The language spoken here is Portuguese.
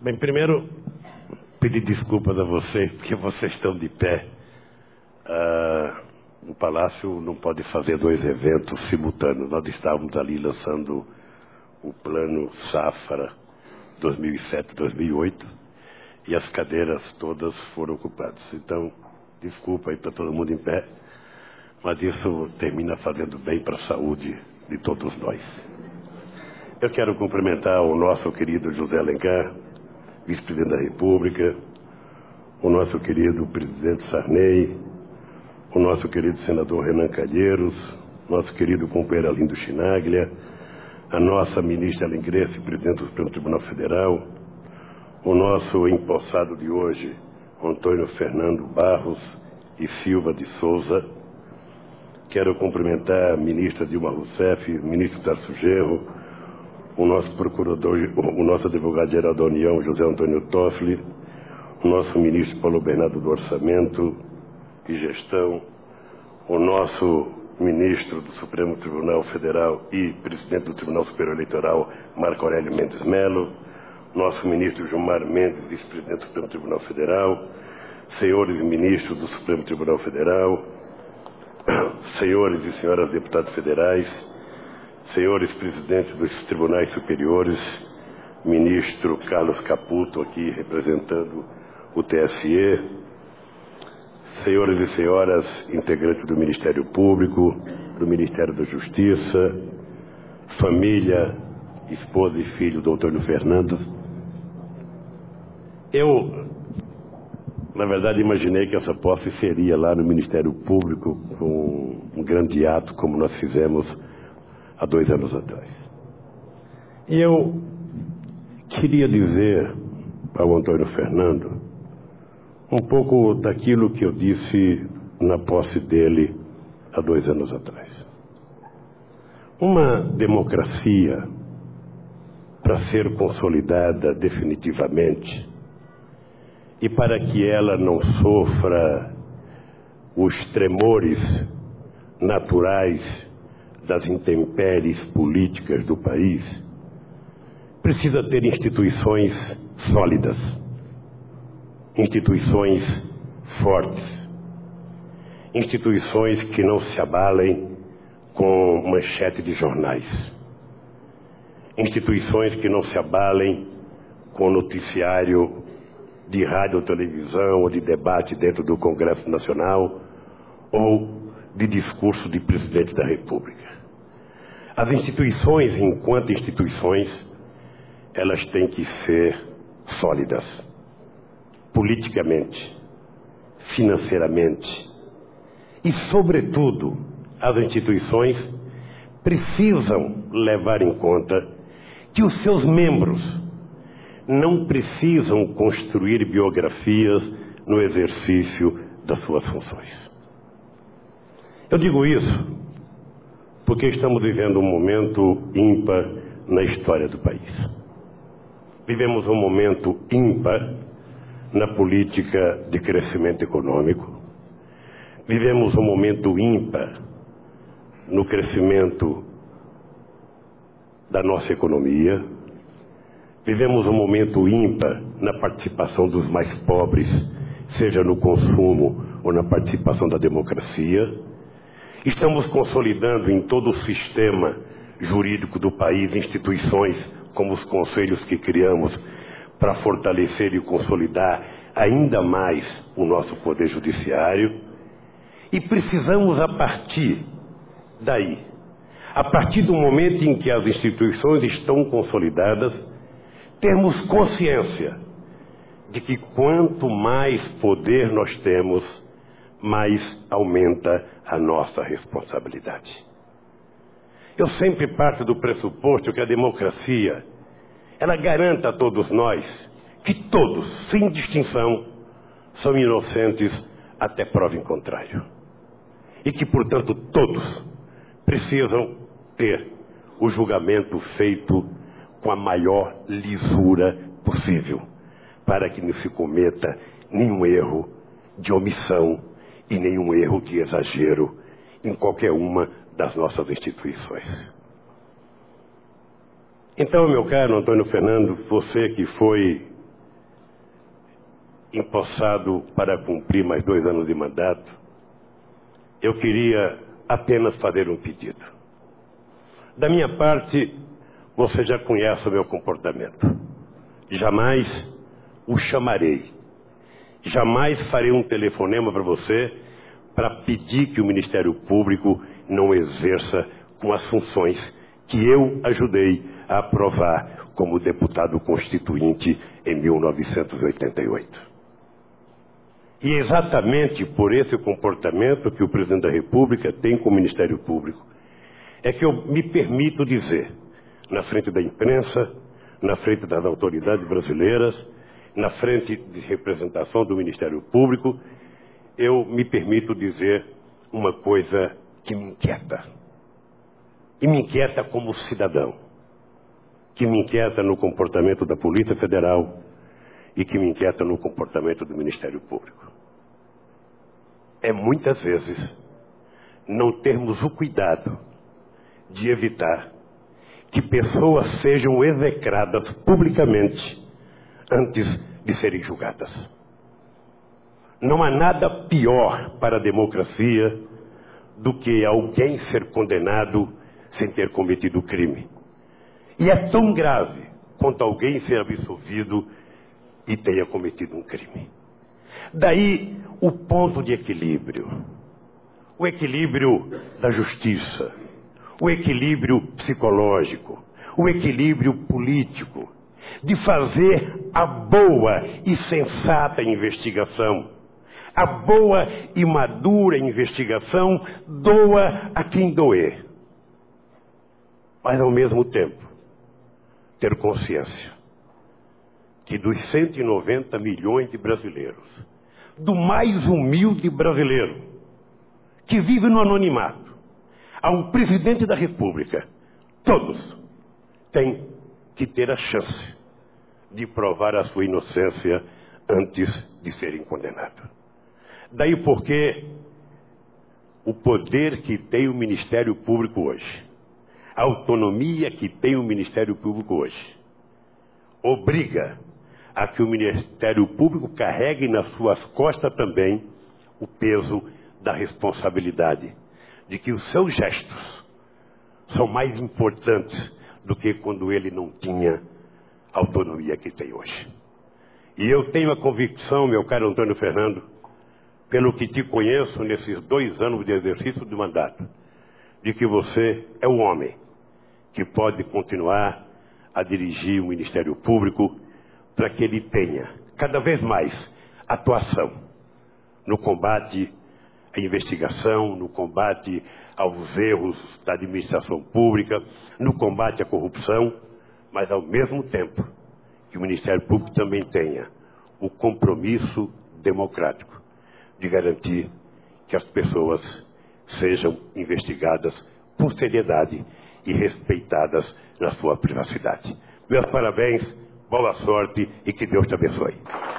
Bem, primeiro, pedir desculpas a vocês, porque vocês estão de pé. O Palácio não pode fazer dois eventos simultâneos. Nós estávamos ali lançando o Plano Safra 2007-2008 e as cadeiras todas foram ocupadas. Então, desculpa aí para todo mundo em pé, mas isso termina fazendo bem para a saúde de todos nós. Eu quero cumprimentar o nosso querido José Alencar, vice-presidente da República, o nosso querido presidente Sarney, o nosso querido senador Renan Calheiros, nosso querido companheiro Arlindo Chinaglia, a nossa ministra Alengresse, presidente do Supremo Tribunal Federal, o nosso empossado de hoje, Antônio Fernando Barros e Silva de Souza. Quero cumprimentar a ministra Dilma Rousseff, o ministro Tarso Genro, o nosso procurador, o nosso advogado-geral da União, José Antônio Toffoli, o nosso ministro Paulo Bernardo do Orçamento e Gestão, o nosso ministro do Supremo Tribunal Federal e presidente do Tribunal Superior Eleitoral, Marco Aurélio Mendes Melo, nosso ministro Gilmar Mendes, vice-presidente do Supremo Tribunal Federal, senhores ministros do Supremo Tribunal Federal, senhores e senhoras deputados federais, senhores presidentes dos tribunais superiores, ministro Carlos Caputo aqui representando o TSE, senhores e senhoras integrantes do Ministério Público, do Ministério da Justiça, família, esposa e filho do Antônio Fernando. Eu, na verdade, imaginei que essa posse seria lá no Ministério Público com um grande ato como nós fizemos há 2 anos atrás. E eu queria dizer ao Antônio Fernando um pouco daquilo que eu disse na posse dele há 2 anos atrás. Uma democracia, para ser consolidada definitivamente e para que ela não sofra os tremores naturais das intempéries políticas do país, precisa ter instituições sólidas, instituições fortes, instituições que não se abalem com manchete de jornais, instituições que não se abalem com noticiário de rádio ou televisão ou de debate dentro do Congresso Nacional ou de discurso de presidente da República. As instituições, enquanto instituições, elas têm que ser sólidas, politicamente, financeiramente e, sobretudo, as instituições precisam levar em conta que os seus membros não precisam construir biografias no exercício das suas funções. Eu digo isso porque estamos vivendo um momento ímpar na história do país. Vivemos um momento ímpar na política de crescimento econômico. Vivemos um momento ímpar no crescimento da nossa economia. Vivemos um momento ímpar na participação dos mais pobres, seja no consumo ou na participação da democracia. Estamos consolidando em todo o sistema jurídico do país instituições como os conselhos que criamos para fortalecer e consolidar ainda mais o nosso poder judiciário. E precisamos, a partir daí, a partir do momento em que as instituições estão consolidadas, termos consciência de que quanto mais poder nós temos, mais aumenta a nossa responsabilidade. Eu sempre parto do pressuposto que a democracia, ela garanta a todos nós que todos, sem distinção, são inocentes até prova em contrário. E que, portanto, todos precisam ter o julgamento feito com a maior lisura possível, para que não se cometa nenhum erro de omissão e nenhum erro de exagero em qualquer uma das nossas instituições. Então, meu caro Antônio Fernando, você que foi empossado para cumprir mais 2 anos de mandato, eu queria apenas fazer um pedido. Da minha parte, você já conhece o meu comportamento. Jamais o chamarei. Jamais farei um telefonema para você para pedir que o Ministério Público não exerça com as funções que eu ajudei a aprovar como deputado constituinte em 1988. E é exatamente por esse comportamento que o presidente da República tem com o Ministério Público é que eu me permito dizer, na frente da imprensa, na frente das autoridades brasileiras, na frente de representação do Ministério Público, eu me permito dizer uma coisa que me inquieta. E me inquieta como cidadão, que me inquieta no comportamento da Polícia Federal e que me inquieta no comportamento do Ministério Público. É muitas vezes não termos o cuidado de evitar que pessoas sejam execradas publicamente antes de serem julgadas. Não há nada pior para a democracia do que alguém ser condenado sem ter cometido crime. E é tão grave quanto alguém ser absolvido e tenha cometido um crime. Daí o ponto de equilíbrio. O equilíbrio da justiça. O equilíbrio psicológico. O equilíbrio político. De fazer a boa e sensata investigação. A boa e madura investigação doa a quem doer. Mas ao mesmo tempo, ter consciência que dos 190 milhões de brasileiros, do mais humilde brasileiro, que vive no anonimato, ao presidente da República, todos têm que ter a chance de provar a sua inocência antes de serem condenados. Daí porque o poder que tem o Ministério Público hoje, a autonomia que tem o Ministério Público hoje, obriga a que o Ministério Público carregue nas suas costas também o peso da responsabilidade, de que os seus gestos são mais importantes do que quando ele não tinha a autonomia que tem hoje. E eu tenho a convicção, meu caro Antônio Fernando, pelo que te conheço nesses 2 anos de exercício do mandato, de que você é o homem que pode continuar a dirigir o Ministério Público para que ele tenha cada vez mais atuação no combate à investigação, no combate aos erros da administração pública, no combate à corrupção, mas ao mesmo tempo que o Ministério Público também tenha o compromisso democrático de garantir que as pessoas sejam investigadas com seriedade e respeitadas na sua privacidade. Meus parabéns, boa sorte e que Deus te abençoe.